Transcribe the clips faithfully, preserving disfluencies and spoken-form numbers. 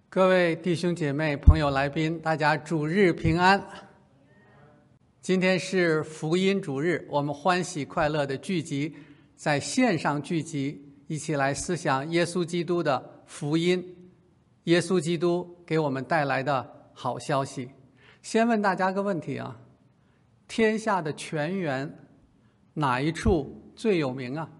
各位弟兄姐妹、朋友、来宾，大家主日平安。今天是福音主日，我们欢喜快乐的聚集，在线上聚集，一起来思想耶稣基督的福音，耶稣基督给我们带来的好消息。先问大家个问题啊，天下的泉源哪一处最有名啊？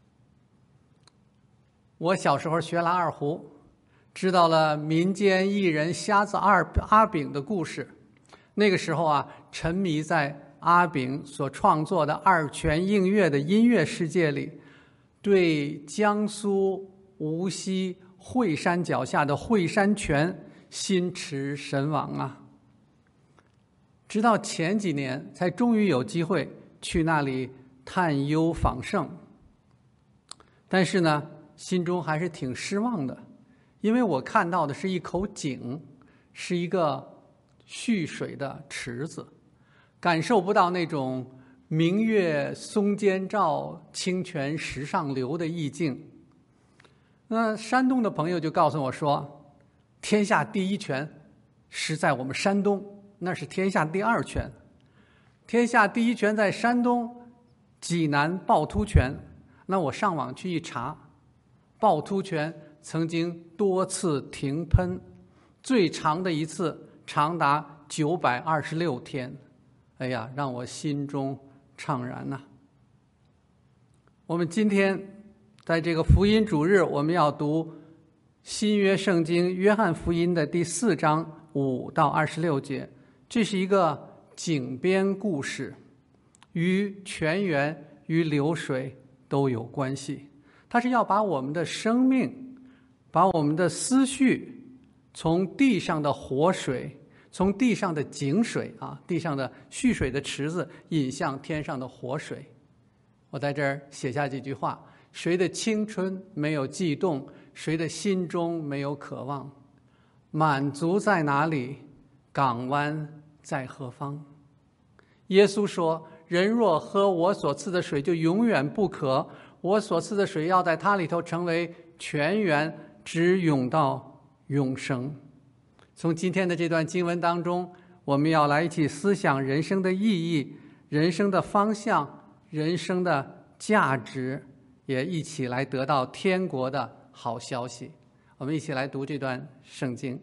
我小时候学拉二胡，知道了民间艺人瞎子二阿炳的故事。那个时候啊，沉迷在阿炳所创作的二泉映月的音乐世界里，对江苏无锡惠山脚下的惠山泉心驰神往啊。直到前几年才终于有机会去那里探幽访胜，但是呢，心中还是挺失望的。因为我看到的是一口井，是一个蓄水的池子，感受不到那种明月松间照，清泉石上流的意境。那山东的朋友就告诉我说，天下第一泉是在我们山东，那是天下第二泉。天下第一泉在山东济南趵突泉。那我上网去一查，趵突泉曾经多次停喷，最长的一次长达九百二十六天。哎呀，让我心中怅然呐、啊。我们今天在这个福音主日，我们要读新约圣经约翰福音的第四章五到二十六节。这是一个井边故事，与泉源与流水都有关系。它是要把我们的生命，把我们的思绪从地上的活水，从地上的井水啊，地上的蓄水的池子引向天上的活水。我在这儿写下几句话：谁的青春没有悸动？谁的心中没有渴望？满足在哪里？港湾在何方？耶稣说，人若喝我所赐的水，就永远不渴。我所赐的水要在它里头成为泉源，直涌到永生。从今天的这段经文当中，我们要来一起思想人生的意义、人生的方向、人生的价值，也一起来得到天国的好消息。我们一起来读这段圣经。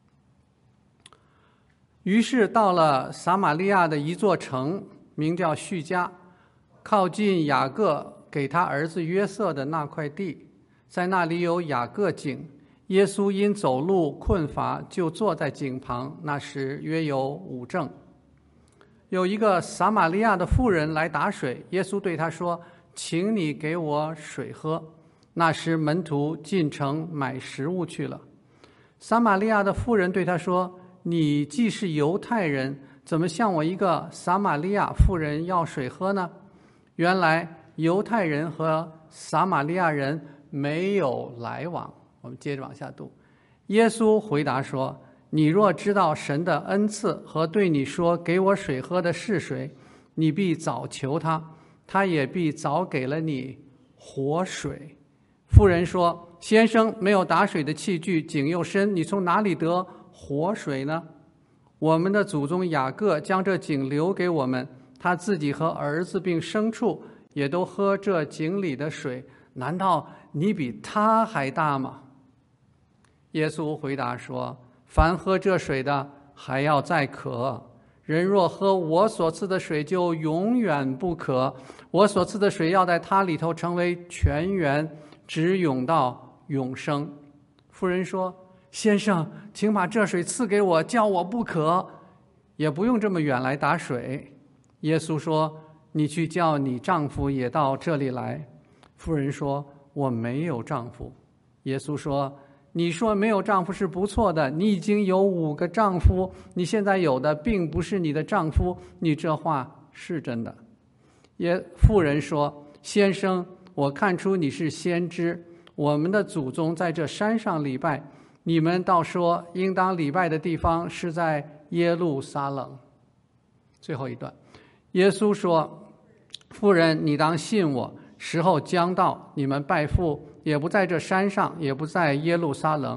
于是到了撒玛利亚的一座城，名叫叙加，靠近雅各给他儿子约瑟的那块地，在那里有雅各井。耶稣因走路困乏，就坐在井旁。那时约有午正。有一个撒玛利亚的妇人来打水，耶稣对他说，请你给我水喝。那时门徒进城买食物去了。撒玛利亚的妇人对他说，你既是犹太人，怎么向我一个撒玛利亚妇人要水喝呢？原来犹太人和撒玛利亚人没有来往。我们接着往下读。耶稣回答说，你若知道神的恩赐和对你说给我水喝的是谁，你必早求他，他也必早给了你活水。妇人说，先生，没有打水的器具，井又深，你从哪里得活水呢？我们的祖宗雅各将这井留给我们，他自己和儿子并牲畜也都喝这井里的水，难道你比他还大吗？耶稣回答说，凡喝这水的还要再渴，人若喝我所赐的水，就永远不渴。我所赐的水要在他里头成为泉源，直涌到永生。妇人说，先生，请把这水赐给我，叫我不渴，也不用这么远来打水。耶稣说，你去叫你丈夫也到这里来。妇人说，我没有丈夫。耶稣说，你说没有丈夫是不错的，你已经有五个丈夫，你现在有的并不是你的丈夫，你这话是真的。也妇人说，先生，我看出你是先知，我们的祖宗在这山上礼拜，你们倒说应当礼拜的地方是在耶路撒冷。最后一段，耶稣说，妇人，你当信我，时候将到，你们拜父也不在这山上，也不在耶路撒冷。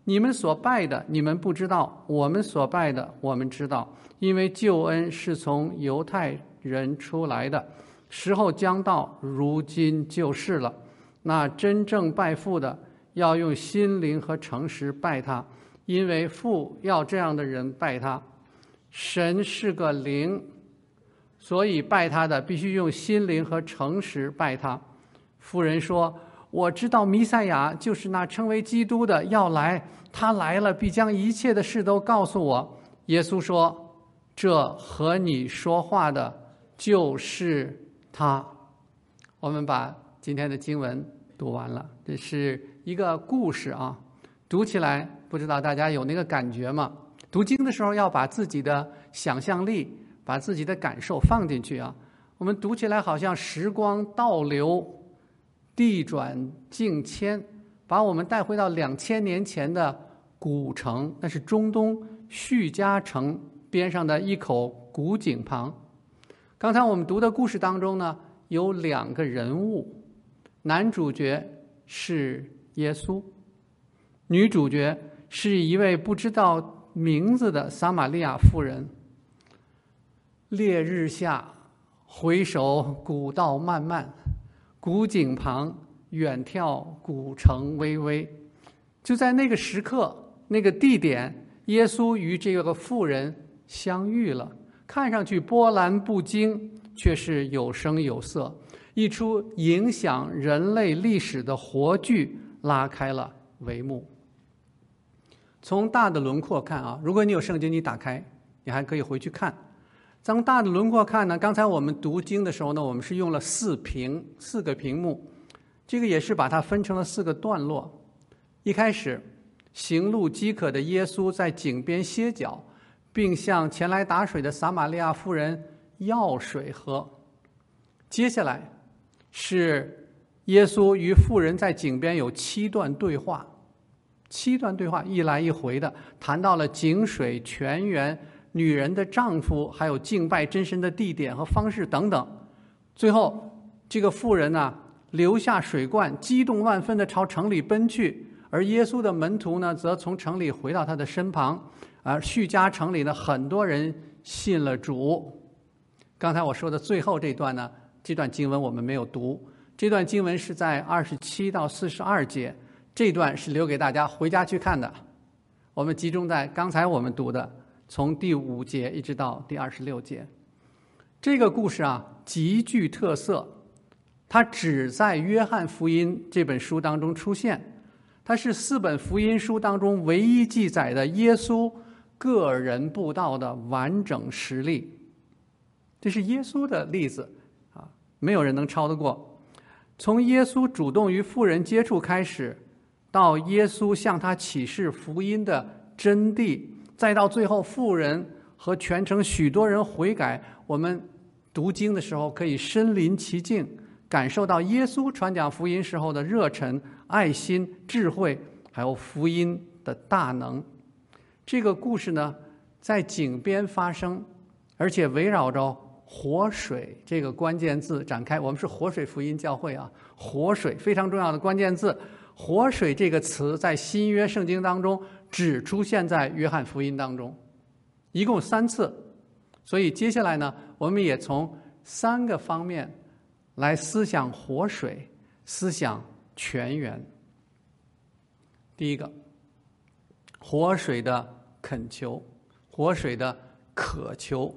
你们所拜的，你们不知道；我们所拜的，我们知道。因为救恩是从犹太人出来的，时候将到，如今就是了。那真正拜父的，要用心灵和诚实拜他，因为父要这样的人拜他。神是个灵，所以拜他的必须用心灵和诚实拜他。妇人说：我知道弥赛亚就是那称为基督的要来，他来了必将一切的事都告诉我。耶稣说：这和你说话的就是他。我们把今天的经文读完了，这是一个故事啊，读起来不知道大家有那个感觉吗？读经的时候要把自己的想象力，把自己的感受放进去啊。我们读起来好像时光倒流，地转境迁，把我们带回到两千年前的古城，那是中东叙加城边上的一口古井旁。刚才我们读的故事当中呢，有两个人物，男主角是耶稣，女主角是一位不知道名字的撒玛利亚妇人。烈日下，回首古道漫漫，古井旁远眺古城巍巍。就在那个时刻，那个地点，耶稣与这个妇人相遇了，看上去波澜不惊，却是有声有色。一出影响人类历史的活剧拉开了帷幕。从大的轮廓看啊，如果你有圣经，你打开，你还可以回去看。从大的轮廓看呢，刚才我们读经的时候呢，我们是用了四屏，四个屏幕，这个也是把它分成了四个段落。一开始，行路饥渴的耶稣在井边歇脚，并向前来打水的撒玛利亚妇人要水喝。接下来是耶稣与妇人在井边有七段对话，七段对话一来一回的谈到了井水、泉源、女人的丈夫，还有敬拜真神的地点和方式等等。最后这个妇人呢，留下水罐，激动万分地朝城里奔去，而耶稣的门徒呢，则从城里回到他的身旁。而叙加城里呢，很多人信了主。刚才我说的最后这段呢，这段经文我们没有读，这段经文是在二十七到四十二节，这段是留给大家回家去看的。我们集中在刚才我们读的，从第五节一直到第二十六节。这个故事啊，极具特色，它只在约翰福音这本书当中出现，它是四本福音书当中唯一记载的耶稣个人布道的完整实例。这是耶稣的例子啊，没有人能超得过。从耶稣主动与妇人接触开始，到耶稣向他启示福音的真谛，再到最后妇人和全城许多人悔改，我们读经的时候可以身临其境，感受到耶稣传讲福音时候的热忱、爱心、智慧，还有福音的大能。这个故事呢，在井边发生，而且围绕着活水这个关键字展开。我们是活水福音教会啊，活水非常重要的关键字。活水这个词在新约圣经当中只出现在约翰福音当中，一共三次。所以接下来呢，我们也从三个方面来思想活水，思想泉源。第一个，活水的恳求，活水的渴求。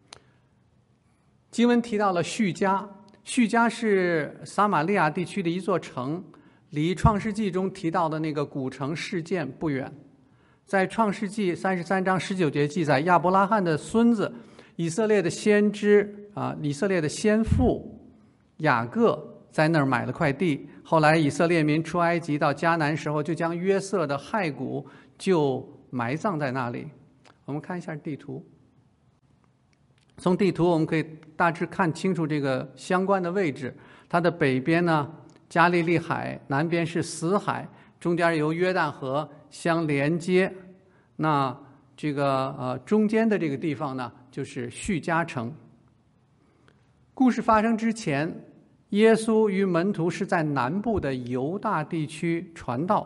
经文提到了叙加，叙加是撒玛利亚地区的一座城，离创世纪中提到的那个古城事件不远。在创世纪三十三章十九节记载，亚伯拉罕的孙子以色列的先知啊，以色列的先父雅各在那儿买了块地。后来以色列民出埃及到迦南时候，就将约瑟的骸骨就埋葬在那里。我们看一下地图，从地图我们可以大致看清楚这个相关的位置。它的北边呢，加利利海，南边是死海，中间由约旦河相连接。那这个呃中间的这个地方呢，就是叙加城。故事发生之前，耶稣与门徒是在南部的犹大地区传道，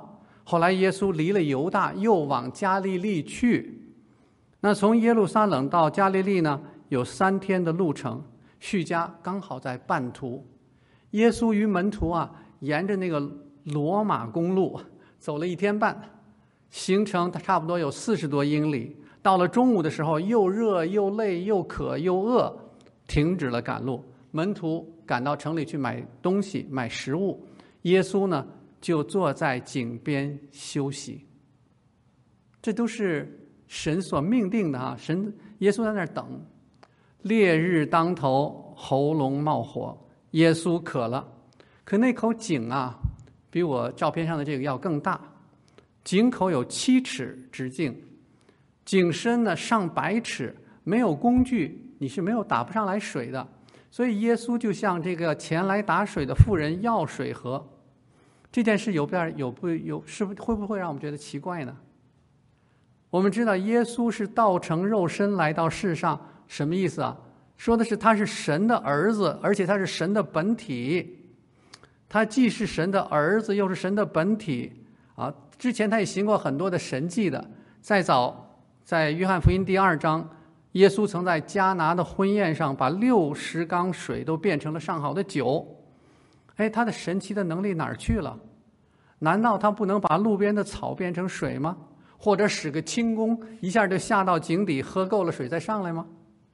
后来耶稣离了犹大，又往加利利去。那从耶路撒冷到加利利呢，有三天的路程，叙加刚好在半途。耶稣与门徒啊，沿着那个罗马公路走了一天半，行程差不多有四十多英里。到了中午的时候，又热又累又渴又饿，停止了赶路。门徒赶到城里去买东西买食物，耶稣呢就坐在井边休息。这都是神所命定的啊！神耶稣在那儿等，烈日当头，喉咙冒火，耶稣渴了。可那口井啊，比我照片上的这个要更大，井口有七尺直径，井深呢上百尺，没有工具你是没有打不上来水的。所以耶稣就向这个前来打水的妇人要水喝。这件事有不有不有是不会不会让我们觉得奇怪呢？我们知道耶稣是道成肉身来到世上，什么意思啊？说的是他是神的儿子，而且他是神的本体。他既是神的儿子，又是神的本体啊！之前他也行过很多的神迹的。再早在约翰福音第二章，耶稣曾在迦拿的婚宴上把六十缸水都变成了上好的酒。哎，他的神奇的能力哪儿去了？难道他不能把路边的草变成水吗？或者使个轻功，一下就下到井底，喝够了水再上来吗？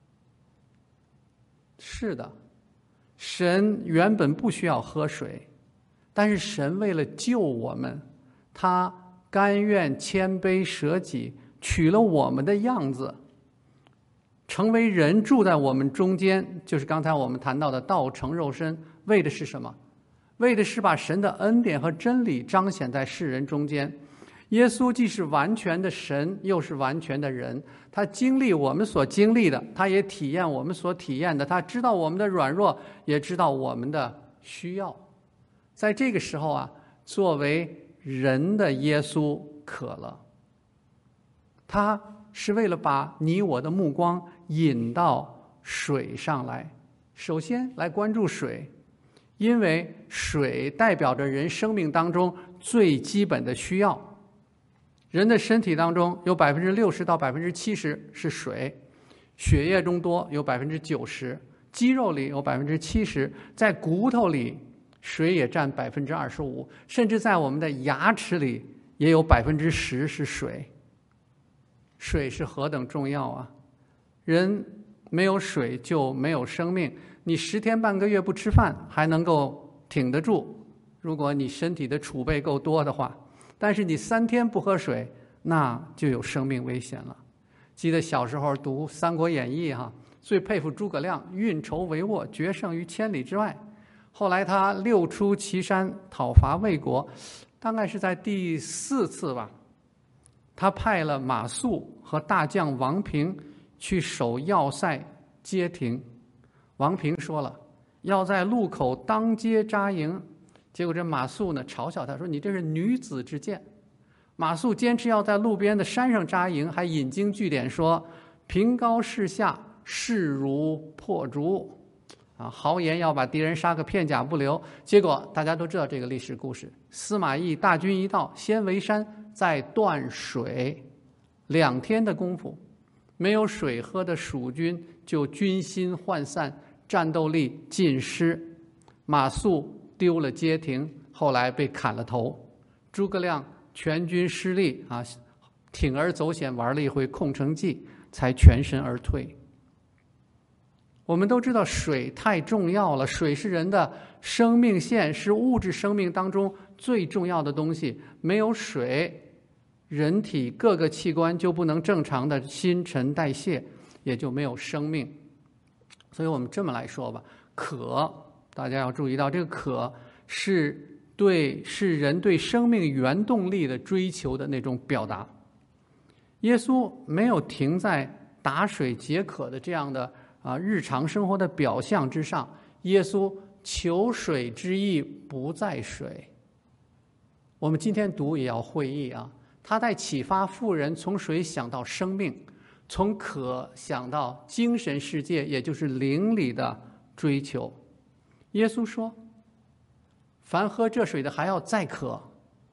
是的，神原本不需要喝水，但是神为了救我们，他甘愿谦卑舍己，取了我们的样子，成为人住在我们中间，就是刚才我们谈到的道成肉身。为的是什么？为的是把神的恩典和真理彰显在世人中间。耶稣既是完全的神，又是完全的人，他经历我们所经历的，他也体验我们所体验的，他知道我们的软弱，也知道我们的需要。在这个时候啊，作为人的耶稣渴了，他是为了把你我的目光引到水上来。首先来关注水，因为水代表着人生命当中最基本的需要。人的身体当中有百分之六十到百分之七十是水，血液中多有百分之九十，肌肉里有百分之七十，在骨头里水也占百分之二十五，甚至在我们的牙齿里也有百分之十是水。水是何等重要啊！人没有水就没有生命。你十天半个月不吃饭还能够挺得住，如果你身体的储备够多的话。但是你三天不喝水，那就有生命危险了。记得小时候读《三国演义》哈，最佩服诸葛亮，运筹帷幄，决胜于千里之外。后来他六出祁山讨伐魏国，大概是在第四次吧，他派了马谡和大将王平去守要塞街亭。王平说了，要在路口当街扎营。结果这马谡呢嘲笑他说，你这是女子之见。马谡坚持要在路边的山上扎营，还引经据典说，凭高势下，势如破竹啊，豪言要把敌人杀个片甲不留。结果大家都知道这个历史故事，司马懿大军一到，先围山再断水，两天的功夫，没有水喝的蜀军就军心涣散，战斗力尽失。马谡丢了街亭，后来被砍了头。诸葛亮全军失利啊，铤而走险玩了一回空城计，才全身而退。我们都知道水太重要了，水是人的生命线，是物质生命当中最重要的东西。没有水，人体各个器官就不能正常的新陈代谢，也就没有生命。所以我们这么来说吧，渴，大家要注意到，这个渴是对是人对生命原动力的追求的那种表达。耶稣没有停在打水解渴的这样的啊日常生活的表象之上，耶稣求水之意不在水。我们今天读也要会意啊，他在启发妇人从水想到生命，从渴想到精神世界，也就是灵里的追求。耶稣说，凡喝这水的还要再渴，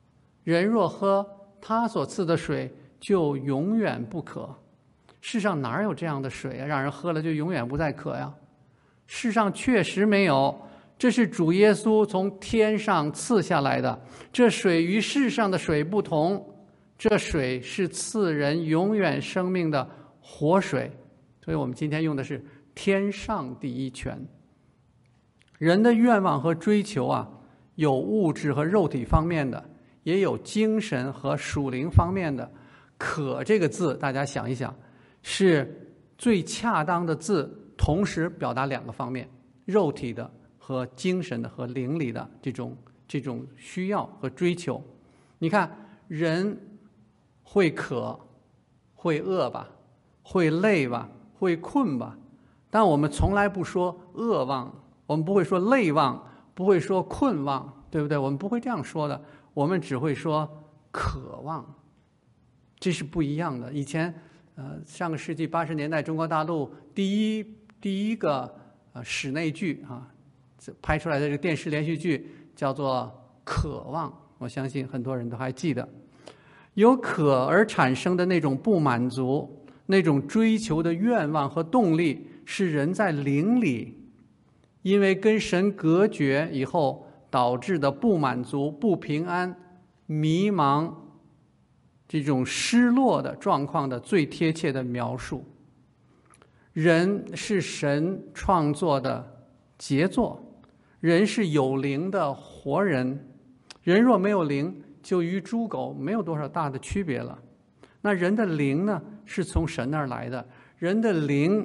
人若喝他所赐的水，就永远不渴。世上哪有这样的水啊？让人喝了就永远不再渴呀？世上确实没有，这是主耶稣从天上赐下来的。这水与世上的水不同，这水是赐人永远生命的活水。所以我们今天用的是天上第一泉。人的愿望和追求啊，有物质和肉体方面的，也有精神和属灵方面的。渴这个字，大家想一想，是最恰当的字，同时表达两个方面，肉体的和精神的和灵里的这种这种需要和追求。你看，人会渴，会饿吧，会累吧，会困吧，但我们从来不说饿望，我们不会说累望，不会说困望，对不对？我们不会这样说的，我们只会说渴望，这是不一样的。以前呃，上个世纪八十年代，中国大陆第一第一个呃室内剧啊，拍出来的这个电视连续剧叫做《渴望》，我相信很多人都还记得。由渴而产生的那种不满足，那种追求的愿望和动力，是人在灵里因为跟神隔绝以后导致的不满足、不平安、迷茫，这种失落的状况的最贴切的描述。人是神创作的杰作，人是有灵的活人，人若没有灵，就与猪狗没有多少大的区别了。那人的灵呢，是从神那儿来的。人的灵，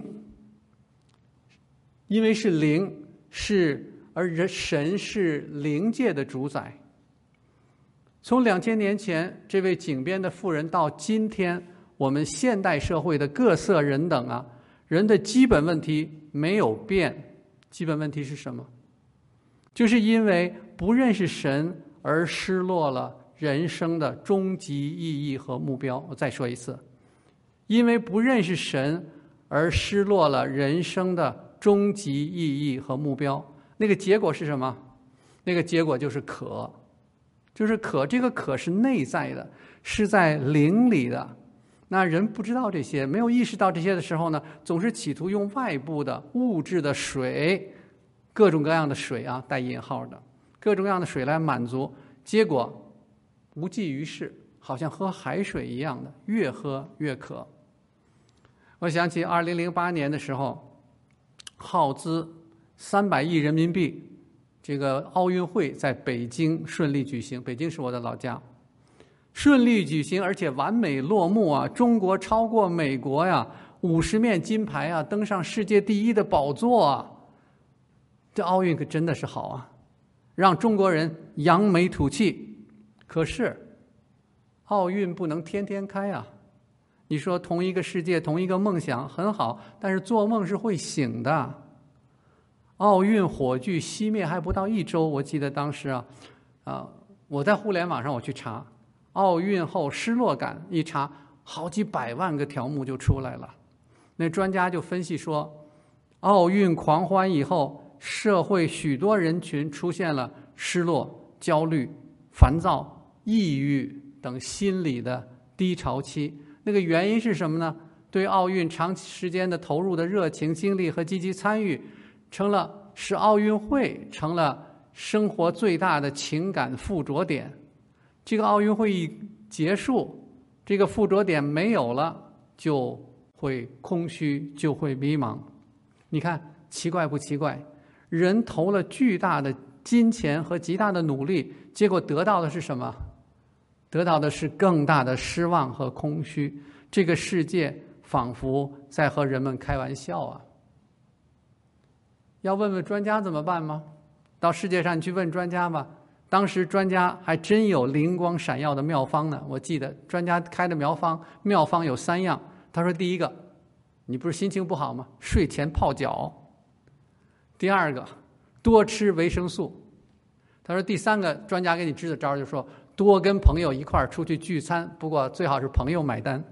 因为是灵，是而人神是灵界的主宰。从两千年前这位井边的妇人到今天我们现代社会的各色人等啊，人的基本问题没有变。基本问题是什么？就是因为不认识神而失落了人生的终极意义和目标。我再说一次，因为不认识神而失落了人生的终极意义和目标。那个结果是什么？那个结果就是渴，就是渴。这个渴是内在的，是在灵里的。那人不知道这些，没有意识到这些的时候呢，总是企图用外部的物质的水，各种各样的水啊，带引号的各种各样的水来满足，结果无济于事，好像喝海水一样的，越喝越渴。我想起二零零八年的时候，耗资三百亿人民币，这个奥运会在北京顺利举行，北京是我的老家，顺利举行，而且完美落幕啊！中国超过美国呀，五十面金牌啊，登上世界第一的宝座啊！这奥运可真的是好啊，让中国人扬眉吐气。可是，奥运不能天天开啊！你说同一个世界，同一个梦想很好，但是做梦是会醒的。奥运火炬熄灭还不到一周，我记得当时啊，啊，我在互联网上我去查，奥运后失落感，一查好几百万个条目就出来了。那专家就分析说，奥运狂欢以后，社会许多人群出现了失落、焦虑、烦躁、抑郁等心理的低潮期。那个原因是什么呢？对奥运长时间的投入的热情、精力和积极参与，成了使奥运会成了生活最大的情感附着点。这个奥运会一结束，这个附着点没有了，就会空虚，就会迷茫。你看奇怪不奇怪？人投了巨大的金钱和极大的努力，结果得到的是什么？得到的是更大的失望和空虚。这个世界仿佛在和人们开玩笑啊！要问问专家怎么办吗？到世界上你去问专家吧。当时专家还真有灵光闪耀的妙方呢。我记得专家开的妙方，妙方有三样。他说：第一个，你不是心情不好吗？睡前泡脚。第二个，多吃维生素。他说第三个，专家给你支的招就说多跟朋友一块儿出去聚餐，不过最好是朋友买单。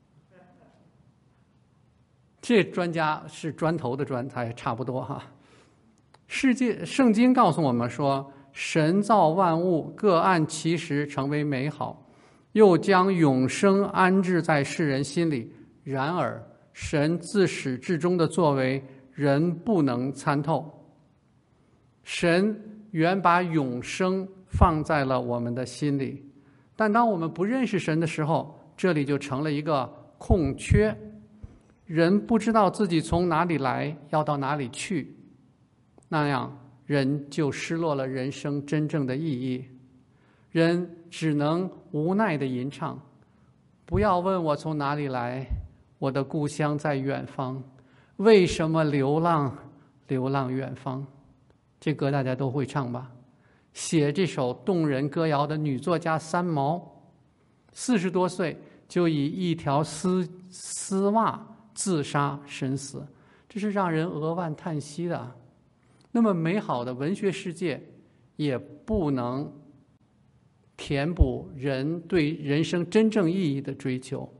这专家是砖头的砖，他也差不多哈。世界圣经告诉我们说， 神造万物，各按其时成为美好，又将永生安置在世人心里。然而神自始至终的作为，人不能参透。神原把永生放在了我们的心里，但当我们不认识神的时候，这里就成了一个空缺。人不知道自己从哪里来，要到哪里去，那样人就失落了人生真正的意义。人只能无奈地吟唱：不要问我从哪里来，我的故乡在远方，为什么流浪流浪远方。这歌大家都会唱吧？写这首动人歌谣的女作家三毛，四十多岁就以一条丝丝袜自杀身死，这是让人额外叹息的。那么美好的文学世界也不能填补人对人生真正意义的追求。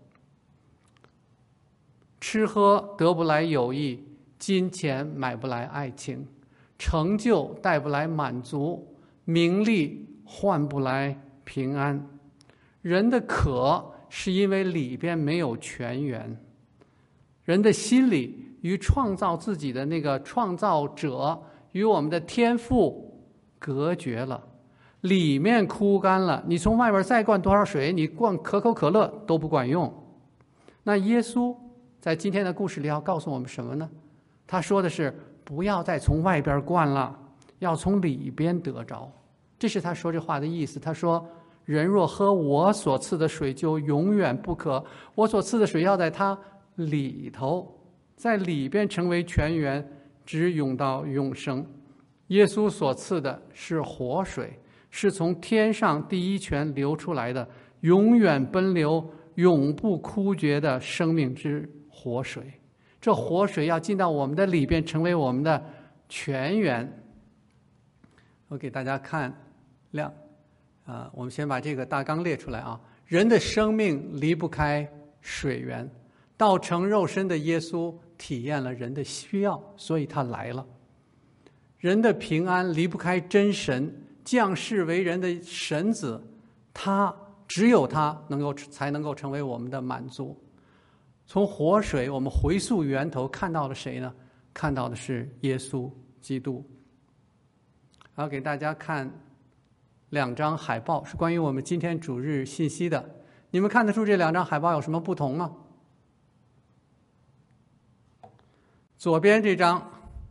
吃喝得不来友谊，金钱买不来爱情，成就带不来满足，名利换不来平安。人的渴是因为里边没有泉源，人的心里与创造自己的那个创造者，与我们的天父隔绝了，里面枯干了。你从外边再灌多少水，你灌可口可乐都不管用。那耶稣在今天的故事里要告诉我们什么呢？他说的是不要再从外边灌了，要从里边得着。这是他说这话的意思。他说人若喝我所赐的水，就永远不渴。我所赐的水要在他里头，在里边成为泉源，直涌到永生。耶稣所赐的是活水，是从天上第一泉流出来的，永远奔流，永不枯竭的生命之活水。这活水要进到我们的里边，成为我们的泉源。我给大家看亮啊，我们先把这个大纲列出来啊。人的生命离不开水源，道成肉身的耶稣体验了人的需要，所以他来了。人的平安离不开真神，降世为人的神子，他只有他能够才能够成为我们的满足。从活水我们回溯源头，看到了谁呢？看到的是耶稣基督。然后给大家看两张海报，是关于我们今天主日信息的。你们看得出这两张海报有什么不同吗？左边这张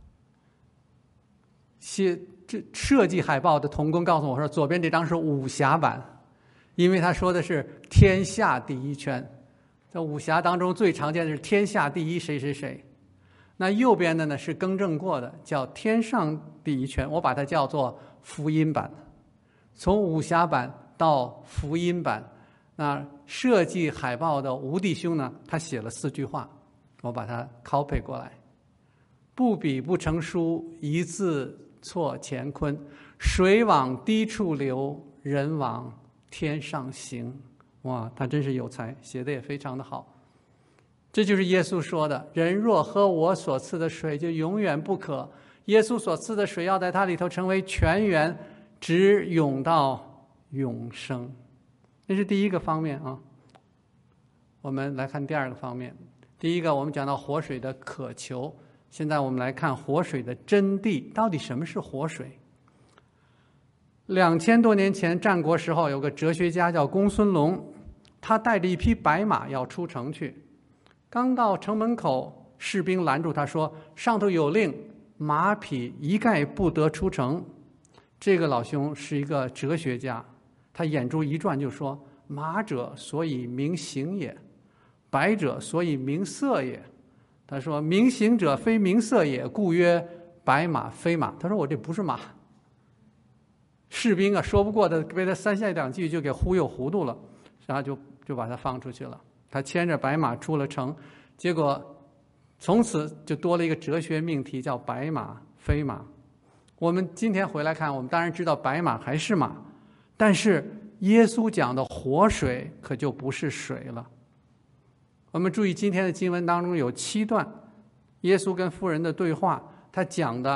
写这设计海报的童工告诉我说，左边这张是武侠版，因为他说的是天下第一圈。在武侠当中最常见的是天下第一谁谁谁。那右边的呢是更正过的，叫天上第一圈，我把它叫做福音版。从武侠版到福音版，那设计海报的吴弟兄呢，他写了四句话，我把它 copy 过来。不比不成书，一字错乾坤。水往低处流，人往天上行。哇，他真是有才，写的也非常的好。这就是耶稣说的，人若喝我所赐的水，就永远不渴。耶稣所赐的水要在它里头成为泉源，直涌到永生。这是第一个方面啊。我们来看第二个方面。第一个我们讲到活水的渴求，现在我们来看活水的真谛，到底什么是活水？两千多年前战国时候，有个哲学家叫公孙龙，他带着一匹白马要出城去，刚到城门口，士兵拦住他说，上头有令，马匹一概不得出城。这个老兄是一个哲学家，他眼珠一转就说，马者所以名行也，白者所以名色也。他说名行者非名色也，故曰白马非马。他说我这不是马。士兵啊说不过的，被他三下两句就给忽悠糊涂了，然后就就把他放出去了。他牵着白马出了城，结果从此就多了一个哲学命题，叫白马非马。我们今天回来看，我们当然知道白马还是马，但是耶稣讲的活水可就不是水了。我们注意今天的经文当中有七段耶稣跟妇人的对话，他讲的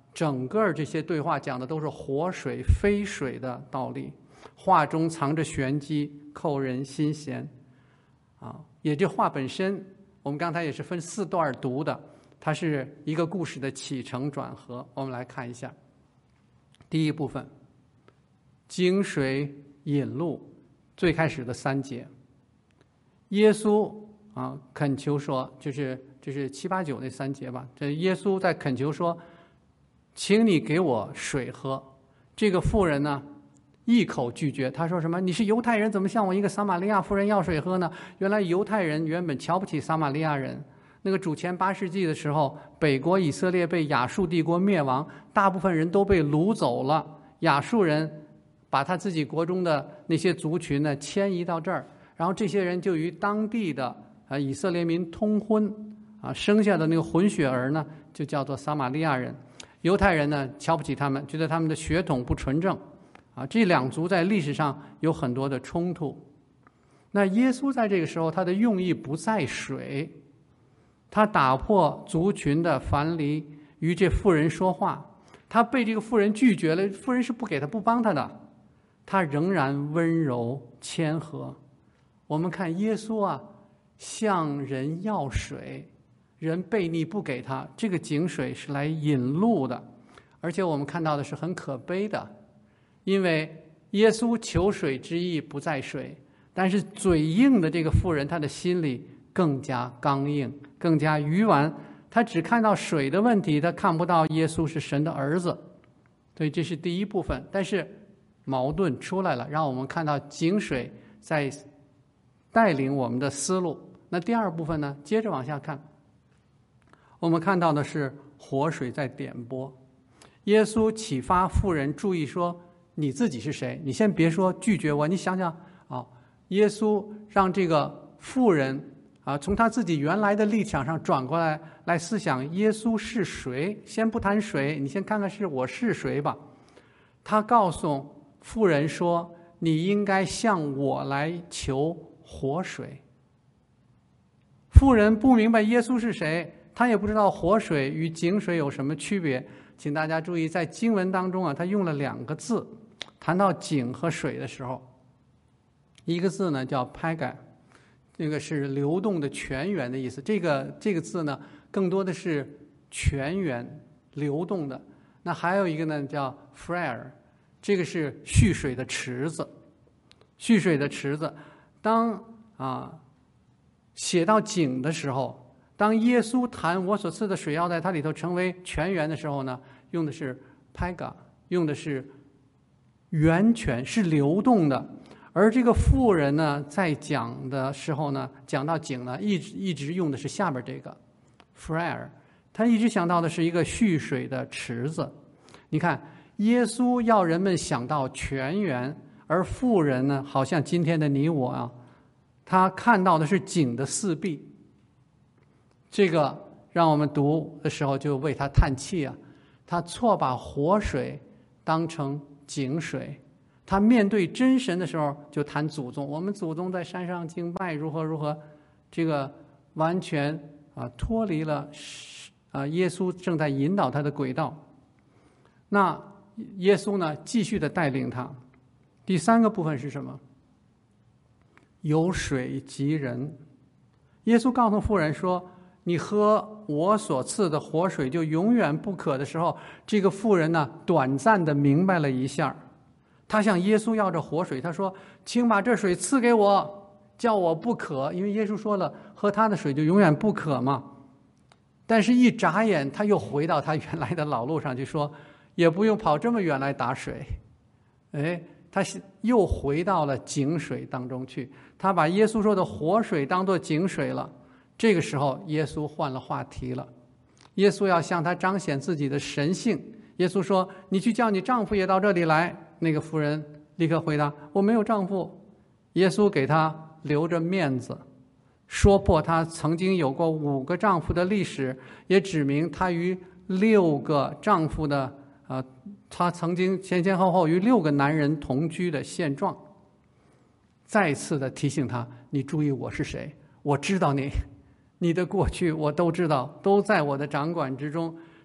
整个这些对话讲的都是活水非水的道理，话中藏着玄机，扣人心弦啊。也这话本身，我们刚才也是分四段读的，它是一个故事的起承转合。我们来看一下第一部分，井水引路，最开始的三节，耶稣啊恳求说，就是就是七八九那三节吧，这耶稣在恳求说，请你给我水喝。这个妇人呢一口拒绝，他说什么？你是犹太人，怎么向我一个撒玛利亚妇人要水喝呢？原来犹太人原本瞧不起撒玛利亚人。那个主前八世纪的时候，北国以色列被亚述帝国灭亡，大部分人都被掳走了。亚述人把他自己国中的那些族群呢迁移到这儿，然后这些人就与当地的啊以色列民通婚啊，生下的那个混血儿呢就叫做撒玛利亚人。犹太人呢瞧不起他们，觉得他们的血统不纯正啊。这两族在历史上有很多的冲突。那耶稣在这个时候，他的用意不在水，他打破族群的藩篱，与这妇人说话。他被这个妇人拒绝了，妇人是不给他不帮他的，他仍然温柔谦和。我们看耶稣啊，向人要水，人悖逆不给他，这个井水是来引路的。而且我们看到的是很可悲的，因为耶稣求水之意不在水，但是嘴硬的这个妇人，她的心里更加刚硬，更加愚顽。他只看到水的问题，他看不到耶稣是神的儿子。所以这是第一部分，但是矛盾出来了，让我们看到井水在带领我们的思路。那第二部分呢，接着往下看，我们看到的是活水在点拨。耶稣启发妇人注意说，你自己是谁？你先别说拒绝我，你想想啊，耶稣让这个妇人啊，从他自己原来的立场上转过来，来思想耶稣是谁。先不谈谁，你先看看是我是谁吧。他告诉妇人说，你应该向我来求活水。妇人不明白耶稣是谁，他也不知道活水与井水有什么区别。请大家注意，在经文当中啊，他用了两个字，谈到井和水的时候，一个字呢叫拍改，那个是流动的泉源的意思。这个这个字呢，更多的是泉源流动的。那还有一个呢叫 frere， 这个是蓄水的池子。蓄水的池子，当啊写到井的时候，当耶稣谈我所赐的水要在它里头成为泉源的时候呢，用的是 paga， 用的是源泉，是流动的。而这个妇人呢，在讲的时候呢，讲到井呢，一直一直用的是下边这个 frere， 他一直想到的是一个蓄水的池子。你看，耶稣要人们想到泉源，而妇人呢，好像今天的你我啊，他看到的是井的四壁。这个让我们读的时候就为他叹气啊，他错把活水当成井水。他面对真神的时候就谈祖宗，我们祖宗在山上敬拜如何如何，这个完全啊脱离了啊耶稣正在引导他的轨道。那耶稣呢继续的带领他。第三个部分是什么？有水及人。耶稣告诉妇人说，你喝我所赐的活水就永远不渴的时候，这个妇人呢短暂的明白了一下，他向耶稣要着活水，他说，请把这水赐给我，叫我不渴。因为耶稣说了，喝他的水就永远不渴嘛。但是一眨眼他又回到他原来的老路上去，说也不用跑这么远来打水。哎，他又回到了井水当中去，他把耶稣说的活水当作井水了。这个时候耶稣换了话题了，耶稣要向他彰显自己的神性。耶稣说，你去叫你丈夫也到这里来。那个妇人立刻回答，我没有丈夫。耶稣给他留着面子，说破他曾经有过五个丈夫的历史，也指明他与六个丈夫的呃，他曾经前前后后与六个男人同居的现状。再次的提醒他，你注意我是谁，我知道你，你的过去我都知道，都在我的掌管之中。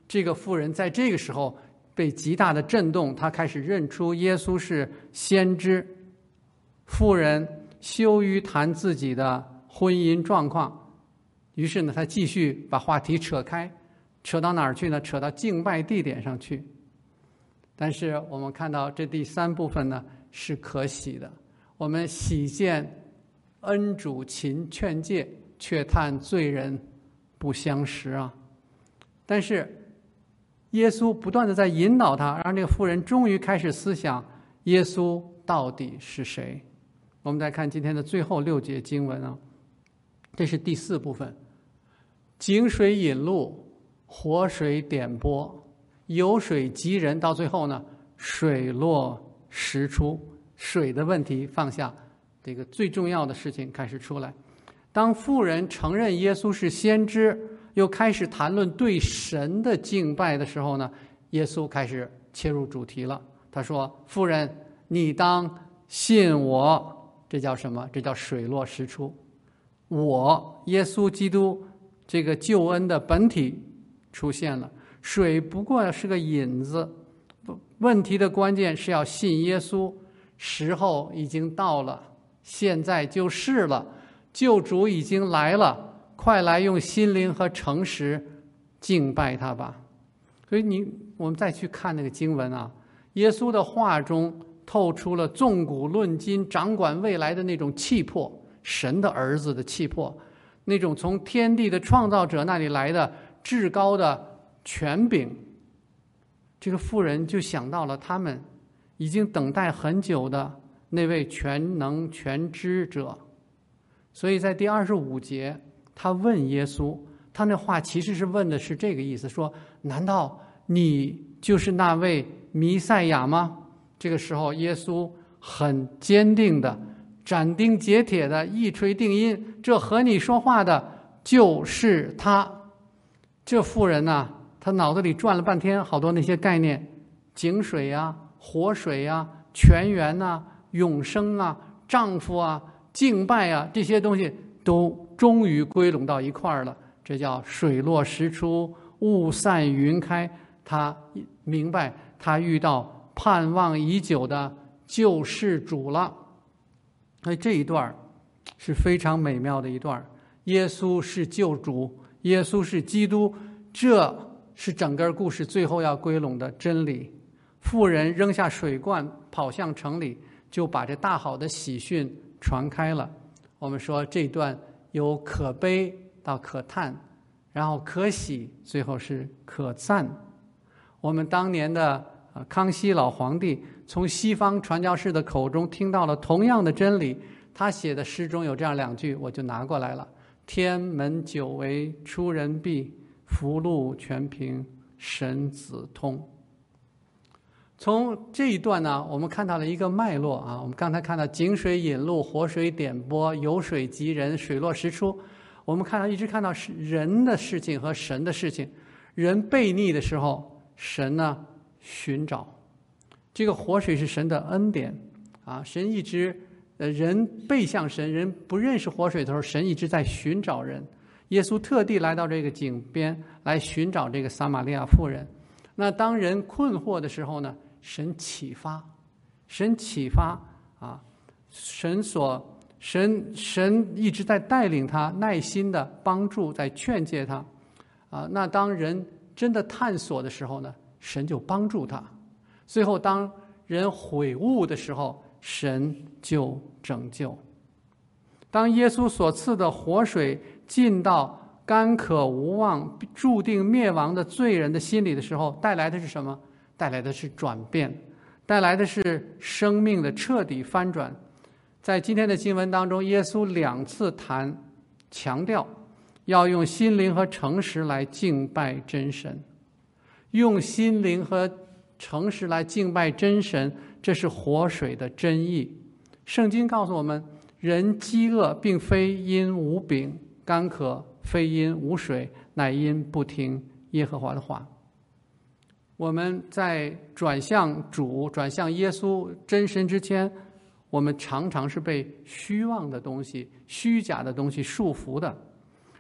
这个妇人在这个时候被极大的震动，她开始认出耶稣是先知。妇人羞于谈自己的婚姻状况，于是呢，她继续把话题扯开，扯到哪儿去呢？扯到敬拜地点上去。但是我们看到这第三部分呢是可喜的，我们喜见恩主勤劝诫，却叹罪人不相识啊。但是耶稣不断的在引导他，让这个妇人终于开始思想耶稣到底是谁。我们再看今天的最后六节经文啊，这是第四部分，井水引路，活水点拨，有水急人，到最后呢，水落石出，水的问题放下，这个最重要的事情开始出来。当妇人承认耶稣是先知，又开始谈论对神的敬拜的时候呢，耶稣开始切入主题了。他说：妇人，你当信我。这叫什么？这叫水落石出。我耶稣基督这个救恩的本体出现了，水不过是个引子，问题的关键是要信耶稣。时候已经到了，现在就是了，救主已经来了，快来用心灵和诚实敬拜他吧。所以你我们再去看那个经文啊，耶稣的话中透出了纵古论今、掌管未来的那种气魄，神的儿子的气魄，那种从天地的创造者那里来的至高的权柄。这个妇人就想到了他们已经等待很久的那位全能全知者。所以在第二十五节，他问耶稣，他那话其实是问的是这个意思，说难道你就是那位弥赛亚吗？这个时候耶稣很坚定的、斩钉截铁的一锤定音，这和你说话的就是他。这妇人啊，她脑子里转了半天好多那些概念，井水啊、活水啊、泉源啊、永生啊、丈夫啊、敬拜啊，这些东西都终于归拢到一块儿了。这叫水落石出，雾散云开。他明白他遇到盼望已久的救世主了。所以这一段是非常美妙的一段，耶稣是救主，耶稣是基督，这是整个故事最后要归拢的真理。妇人扔下水罐跑向城里，就把这大好的喜讯传开了。我们说这段由可悲到可叹，然后可喜，最后是可赞。我们当年的康熙老皇帝从西方传教士的口中听到了同样的真理，他写的诗中有这样两句，我就拿过来了：天门久为出人避，福禄全凭神子通。从这一段呢，我们看到了一个脉络啊。我们刚才看到井水引路，活水点拨，有水急人，水落石出。我们看到一直看到是人的事情和神的事情。人悖逆的时候，神呢寻找。这个活水是神的恩典啊，神一直呃人背向神，人不认识活水的时候，神一直在寻找人。耶稣特地来到这个井边来寻找这个撒玛利亚妇人。那当人困惑的时候呢，神启发，神启发啊，神所神神一直在带领他，耐心的帮助，在劝诫他啊。那当人真的探索的时候呢，神就帮助他。最后当人悔悟的时候，神就拯救。当耶稣所赐的活水进到干渴无望、注定灭亡的罪人的心里的时候，带来的是什么？带来的是转变，带来的是生命的彻底翻转。在今天的经文当中，耶稣两次谈强调要用心灵和诚实来敬拜真神。用心灵和诚实来敬拜真神，这是活水的真意。圣经告诉我们，人饥饿并非因无饼，干渴非因无水，乃因不听耶和华的话。我们在转向主、转向耶稣真神之前，我们常常是被虚妄的东西、虚假的东西束缚的。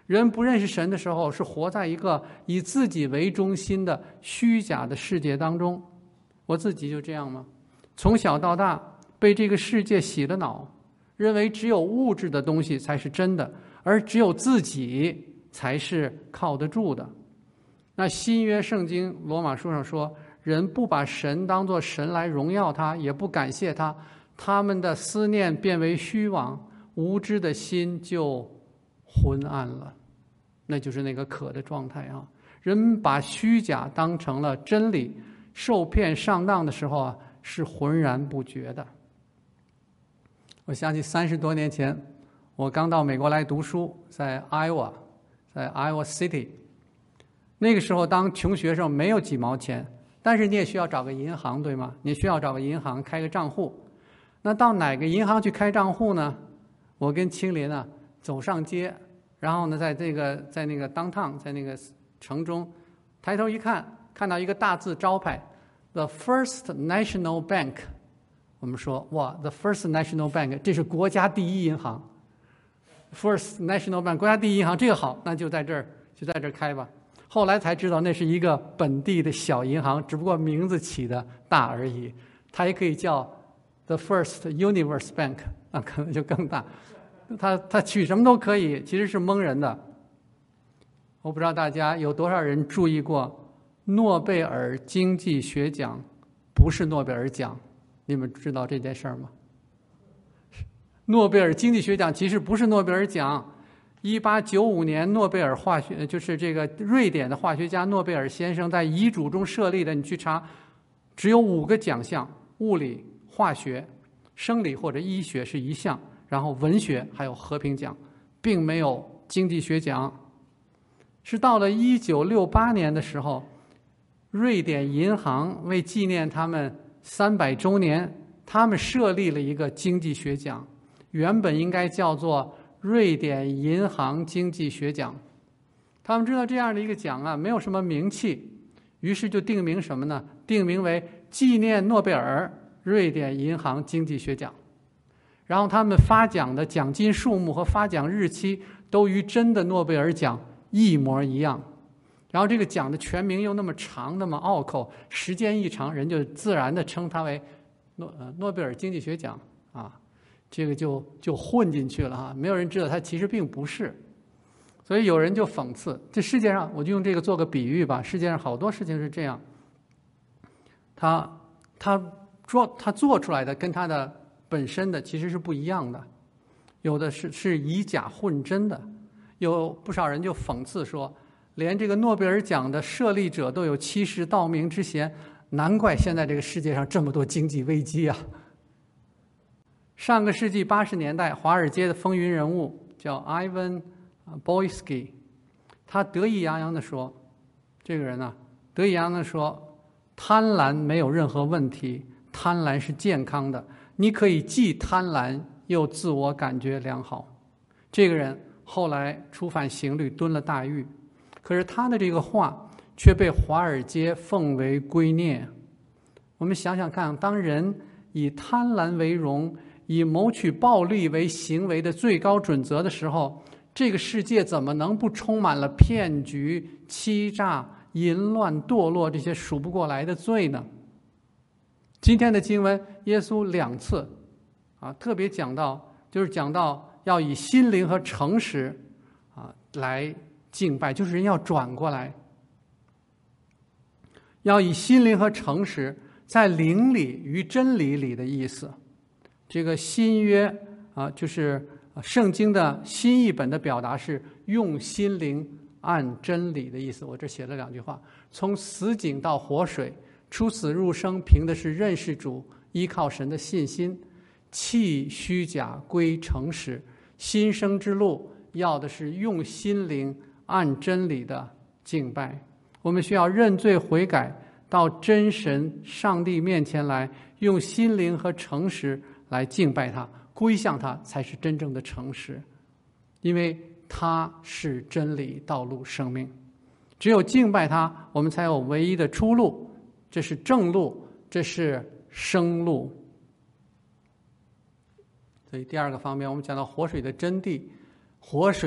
人不认识神的时候，是活在一个以自己为中心的虚假的世界当中。我自己就这样吗？从小到大被这个世界洗了脑，认为只有物质的东西才是真的，而只有自己才是靠得住的。那新约圣经罗马书上说，人不把神当作神来荣耀他，也不感谢他，他们的思念变为虚妄，无知的心就昏暗了。那就是那个渴的状态啊！人把虚假当成了真理，受骗上当的时候啊，是浑然不觉的。我想起三十多年前，我刚到美国来读书，在 Iowa， 在 Iowa City。那个时候当穷学生没有几毛钱，但是你也需要找个银行，对吗？你需要找个银行开个账户。那到哪个银行去开账户呢？我跟青林啊走上街，然后呢在这个在那个 downtown， 在那个城中，抬头一看，看到一个大字招牌 The First National Bank。 我们说哇 The First National Bank， 这是国家第一银行。 First National Bank 国家第一银行，这个好，那就在这儿就在这儿开吧。后来才知道那是一个本地的小银行，只不过名字起的大而已。它也可以叫 The First Universe Bank， 那可能就更大。它它取什么都可以，其实是蒙人的。我不知道大家有多少人注意过，诺贝尔经济学奖不是诺贝尔奖，你们知道这件事儿吗？诺贝尔经济学奖其实不是诺贝尔奖。一八九五年，诺贝尔化学就是这个瑞典的化学家诺贝尔先生在遗嘱中设立的，你去查，只有五个奖项：物理、化学、生理或者医学是一项，然后文学还有和平奖，并没有经济学奖。是到了一九六八年的时候，瑞典银行为纪念他们三百周年，他们设立了一个经济学奖，原本应该叫做瑞典银行经济学奖。他们知道这样的一个奖啊没有什么名气，于是就定名什么呢？定名为纪念诺贝尔瑞典银行经济学奖。然后他们发奖的奖金数目和发奖日期都与真的诺贝尔奖一模一样。然后这个奖的全名又那么长那么拗口，时间一长人就自然的称它为诺呃诺贝尔经济学奖啊。这个就就混进去了哈，没有人知道它其实并不是。所以有人就讽刺，这世界上，我就用这个做个比喻吧，世界上好多事情是这样，他他做他做出来的跟他的本身的其实是不一样的，有的是是以假混真的。有不少人就讽刺说，连这个诺贝尔奖的设立者都有欺世盗名之嫌，难怪现在这个世界上这么多经济危机啊。上个世纪八十年代，华尔街的风云人物叫 Ivan Boesky， 他得意洋洋地说，这个人呢、啊，得意洋洋地说，贪婪没有任何问题，贪婪是健康的，你可以既贪婪又自我感觉良好。这个人后来触犯刑律，蹲了大狱，可是他的这个话却被华尔街奉为圭臬。我们想想看，当人以贪婪为荣，以谋取暴利为行为的最高准则的时候，这个世界怎么能不充满了骗局、欺诈、淫乱、堕落这些数不过来的罪呢？今天的经文，耶稣两次啊特别讲到，就是讲到要以心灵和诚实啊来敬拜，就是人要转过来，要以心灵和诚实，在灵里与真理里的意思。这个新约啊，就是圣经的新译本的表达是用心灵按真理的意思。我这写了两句话：从死井到活水，出死入生，凭的是认识主，依靠神的信心，弃虚假归诚实。新生之路要的是用心灵按真理的敬拜。我们需要认罪悔改，到真神上帝面前来，用心灵和诚实来敬拜他，归向他，才是真正的诚实，因为他是真理、道路、生命。只有敬拜他，我们才有唯一的出路，这是正路，这是生路。所以第二个方面，我们讲到活水的真谛，活水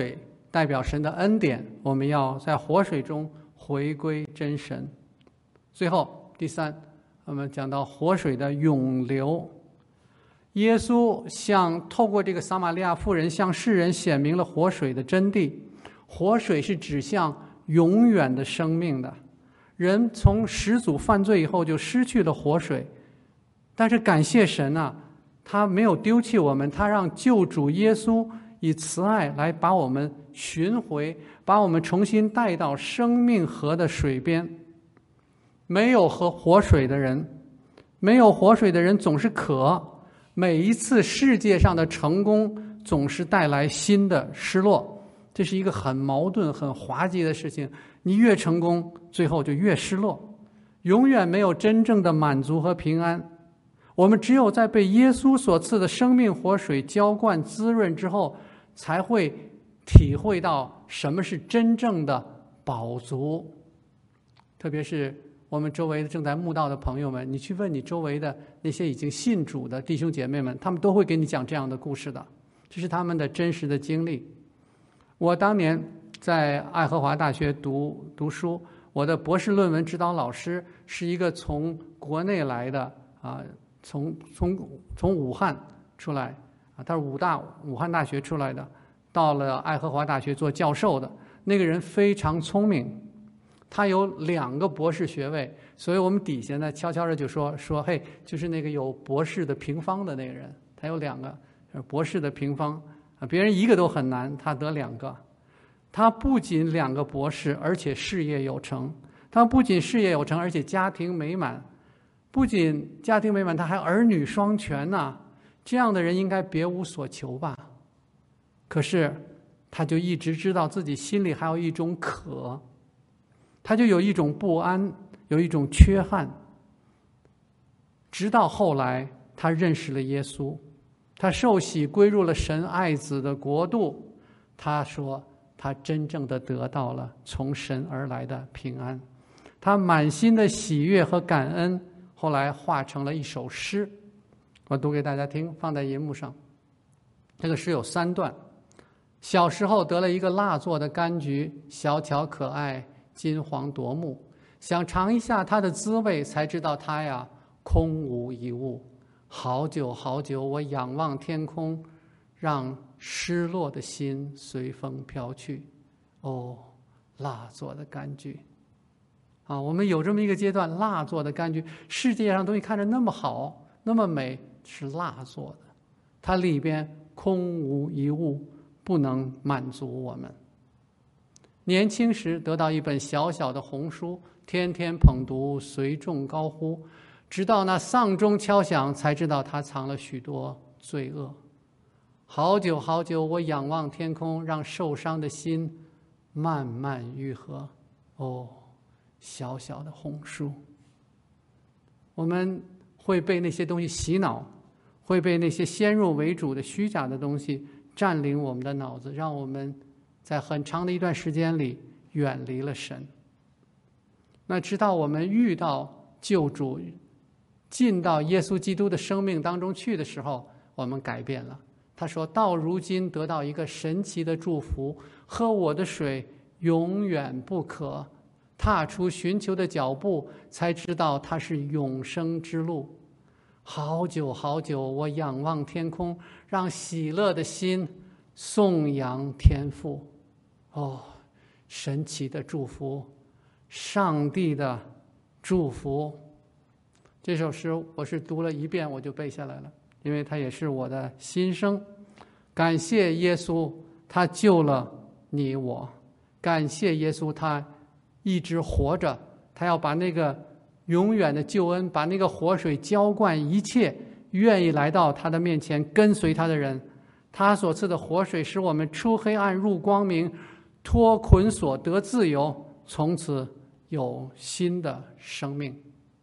代表神的恩典，我们要在活水中回归真神。最后第三，我们讲到活水的涌流。耶稣向透过这个撒玛利亚妇人向世人显明了活水的真谛。活水是指向永远的生命的。人从始祖犯罪以后就失去了活水，但是感谢神啊，他没有丢弃我们，他让救主耶稣以慈爱来把我们寻回，把我们重新带到生命河的水边。没有喝活水的人，没有活水的人总是渴。每一次世界上的成功总是带来新的失落，这是一个很矛盾很滑稽的事情。你越成功，最后就越失落，永远没有真正的满足和平安。我们只有在被耶稣所赐的生命活水浇灌滋润之后，才会体会到什么是真正的饱足。特别是我们周围正在慕道的朋友们，你去问你周围的那些已经信主的弟兄姐妹们，他们都会给你讲这样的故事的，这是他们的真实的经历。我当年在爱荷华大学读读书，我的博士论文指导老师是一个从国内来的啊，从从从武汉出来啊，他是武大武汉大学出来的，到了爱荷华大学做教授的。那个人非常聪明，他有两个博士学位，所以我们底下呢悄悄的就说说，嘿，就是那个有博士的平方的那个人，他有两个博士的平方啊，别人一个都很难，他得两个。他不仅两个博士，而且事业有成。他不仅事业有成，而且家庭美满。不仅家庭美满，他还儿女双全呐、啊。这样的人应该别无所求吧？可是他就一直知道自己心里还有一种渴，他就有一种不安，有一种缺憾。直到后来他认识了耶稣，他受洗归入了神爱子的国度，他说他真正的得到了从神而来的平安，他满心的喜悦和感恩后来化成了一首诗，我读给大家听，放在银幕上。这个诗有三段。小时候得了一个蜡做的柑橘，小巧可爱，金黄夺目，想尝一下它的滋味，才知道它呀空无一物。好久好久，我仰望天空，让失落的心随风飘去。哦，蜡做的柑橘啊，我们有这么一个阶段，蜡做的柑橘，世界上东西看着那么好，那么美，是蜡做的，它里边空无一物，不能满足我们。年轻时得到一本小小的红书，天天捧读，随众高呼，直到那丧钟敲响，才知道它藏了许多罪恶。好久好久，我仰望天空，让受伤的心慢慢愈合。哦，小小的红书，我们会被那些东西洗脑，会被那些先入为主的虚假的东西占领我们的脑子，让我们在很长的一段时间里远离了神。那直到我们遇到救主，进到耶稣基督的生命当中去的时候，我们改变了。他说到如今得到一个神奇的祝福，喝我的水永远不渴，踏出寻求的脚步，才知道它是永生之路。好久好久，我仰望天空，让喜乐的心颂扬天父。哦，神奇的祝福，上帝的祝福。这首诗我是读了一遍我就背下来了，因为它也是我的心声。感谢耶稣，他救了你我。感谢耶稣，他一直活着，他要把那个永远的救恩，把那个活水浇灌一切愿意来到他的面前跟随他的人。他所赐的活水使我们出黑暗入光明，脱捆锁得自由，从此有新的生命。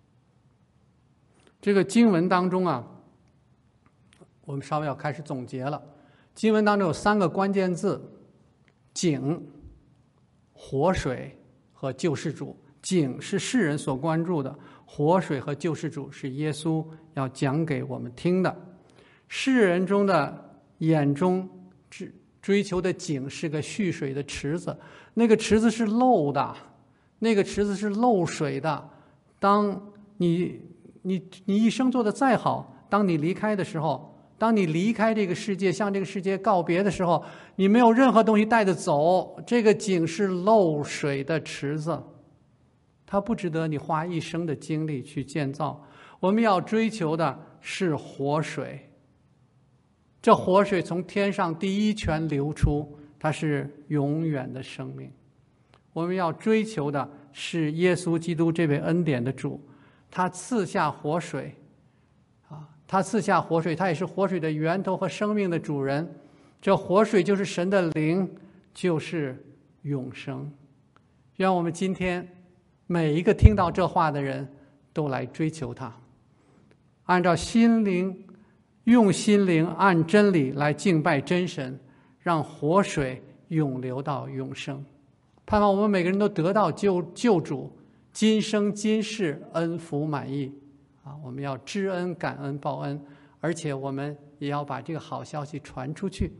这个经文当中啊，我们稍微要开始总结了。经文当中有三个关键字：井、活水和救世主。井是世人所关注的，活水和救世主是耶稣要讲给我们听的。世人中的眼中只追求的井是个蓄水的池子，那个池子是漏的，那个池子是漏水的。当你你你一生做的再好，当你离开的时候，当你离开这个世界，向这个世界告别的时候，你没有任何东西带着走，这个井是漏水的池子，它不值得你花一生的精力去建造。我们要追求的是活水，这活水从天上第一泉流出，它是永远的生命。我们要追求的是耶稣基督这位恩典的主，他赐下活水啊，他赐下活水，他也是活水的源头和生命的主人。这活水就是神的灵，就是永生。让我们今天每一个听到这话的人都来追求它，按照心灵用心灵按真理来敬拜真神，让活水永流到永生。盼望我们每个人都得到救救主，今生今世恩福满意啊！我们要知恩感恩报恩，而且我们也要把这个好消息传出去。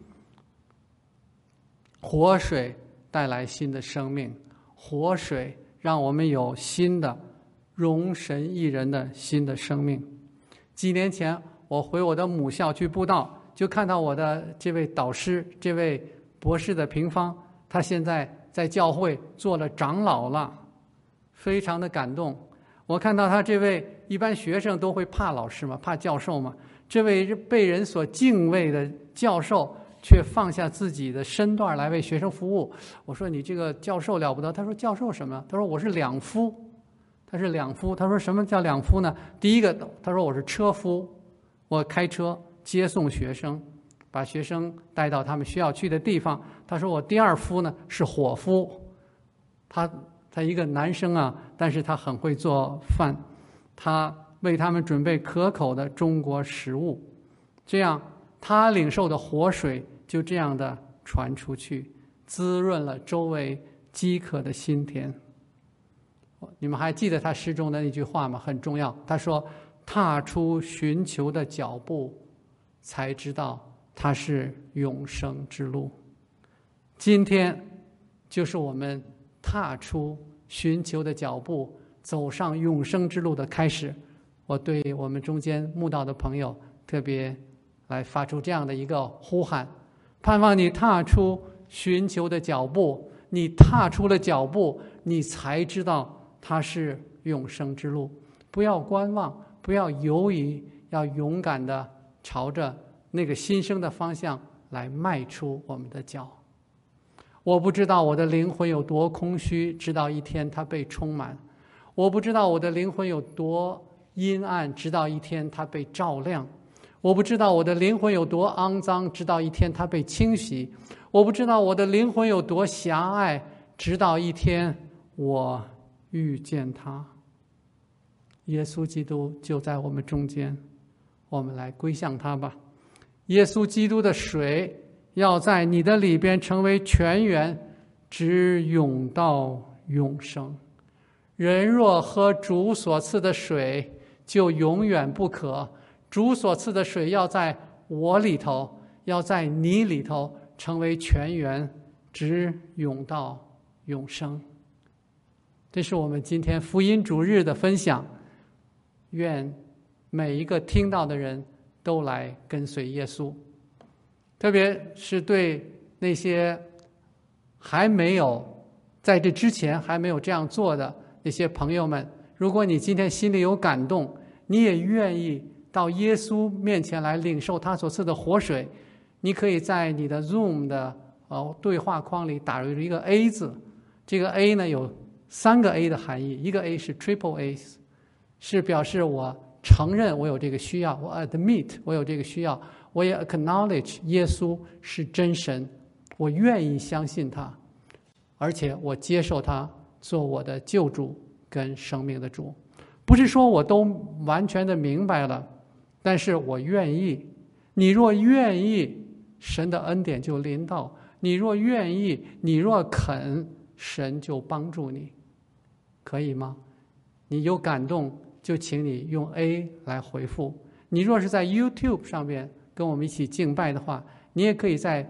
活水带来新的生命，活水让我们有新的容神益人的新的生命。几年前我回我的母校去布道，就看到我的这位导师，这位博士的平方，他现在在教会做了长老了，非常的感动。我看到他这位，一般学生都会怕老师嘛，怕教授嘛，这位被人所敬畏的教授却放下自己的身段来为学生服务。我说你这个教授了不得。他说教授什么？他说我是两夫。他是两夫。他说什么叫两夫呢？第一个他说我是车夫，我开车接送学生，把学生带到他们需要去的地方。他说我第二夫呢是伙夫，他他一个男生啊，但是他很会做饭，他为他们准备可口的中国食物，这样他领受的活水就这样的传出去，滋润了周围饥渴的心田。你们还记得他诗中的那句话吗？很重要。他说踏出寻求的脚步，才知道它是永生之路。今天就是我们踏出寻求的脚步，走上永生之路的开始。我对我们中间慕道的朋友特别来发出这样的一个呼喊，盼望你踏出寻求的脚步，你踏出了脚步，你才知道它是永生之路。不要观望，不要犹豫，要勇敢地朝着那个新生的方向来迈出我们的脚。我不知道我的灵魂有多空虚，直到一天它被充满；我不知道我的灵魂有多阴暗，直到一天它被照亮；我不知道我的灵魂有多肮脏，直到一天它被清洗；我不知道我的灵魂有多狭隘，直到一天我遇见他。耶稣基督就在我们中间，我们来归向他吧。耶稣基督的水要在你的里边成为泉源，直涌到永生。人若喝主所赐的水，就永远不渴。主所赐的水要在我里头，要在你里头成为泉源，直涌到永生。这是我们今天福音主日的分享。愿每一个听到的人都来跟随耶稣，特别是对那些还没有在这之前还没有这样做的那些朋友们，如果你今天心里有感动，你也愿意到耶稣面前来领受他所赐的活水，你可以在你的 Zoom 的呃对话框里打入一个 A 字。这个 A 呢有三个 A 的含义，一个 A 是 Triple A， 是表示我承认我有这个需要，我 admit 我有这个需要，我也 acknowledge 耶稣是真神，我愿意相信他，而且我接受他做我的救主跟生命的主。不是说我都完全的明白了，但是我愿意。你若愿意，神的恩典就临到；你若愿意，你若肯，神就帮助你，可以吗？你有感动就请你用 A 来回复。你若是在 YouTube 上面跟我们一起敬拜的话，你也可以在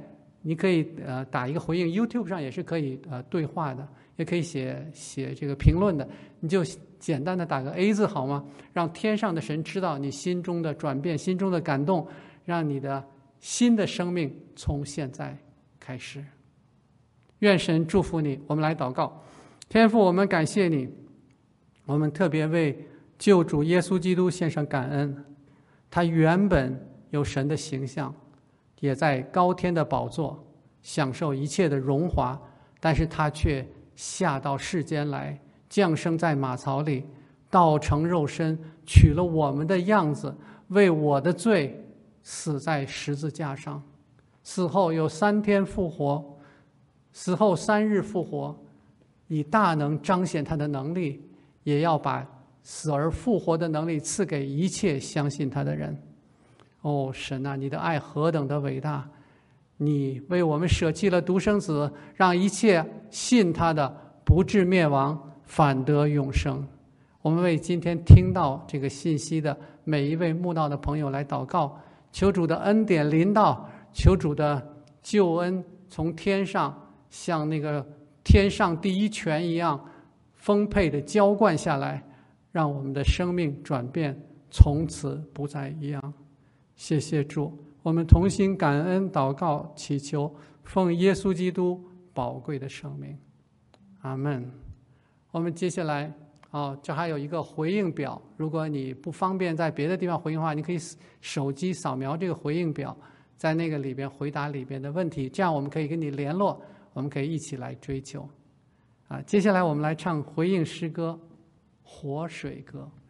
你可以呃打一个回应 ，YouTube 上也是可以呃对话的，也可以写写这个评论的。你就简单的打个 A 字好吗？让天上的神知道你心中的转变、心中的感动，让你的新的生命从现在开始。愿神祝福你。我们来祷告。天父，我们感谢你，我们特别为救主耶稣基督献上感恩。他原本有神的形象，也在高天的宝座享受一切的荣华，但是他却下到世间来，降生在马槽里，道成肉身，取了我们的样子，为我的罪死在十字架上，死后有三天复活，死后三日复活，以大能彰显他的能力，也要把死而复活的能力赐给一切相信他的人。哦，神啊，你的爱何等的伟大！你为我们舍弃了独生子，让一切信他的不至灭亡，反得永生。我们为今天听到这个信息的每一位慕道的朋友来祷告，求主的恩典临到，求主的救恩从天上像那个天上第一泉一样丰沛的浇灌下来，让我们的生命转变，从此不再一样。谢谢主，我们同心感恩祷告祈求，奉耶稣基督宝贵的生命，阿们。我们接下来哦，这还有一个回应表，如果你不方便在别的地方回应的话，你可以手机扫描这个回应表，在那个里边回答里边的问题，这样我们可以跟你联络，我们可以一起来追求。啊，接下来我们来唱回应诗歌《活水歌》。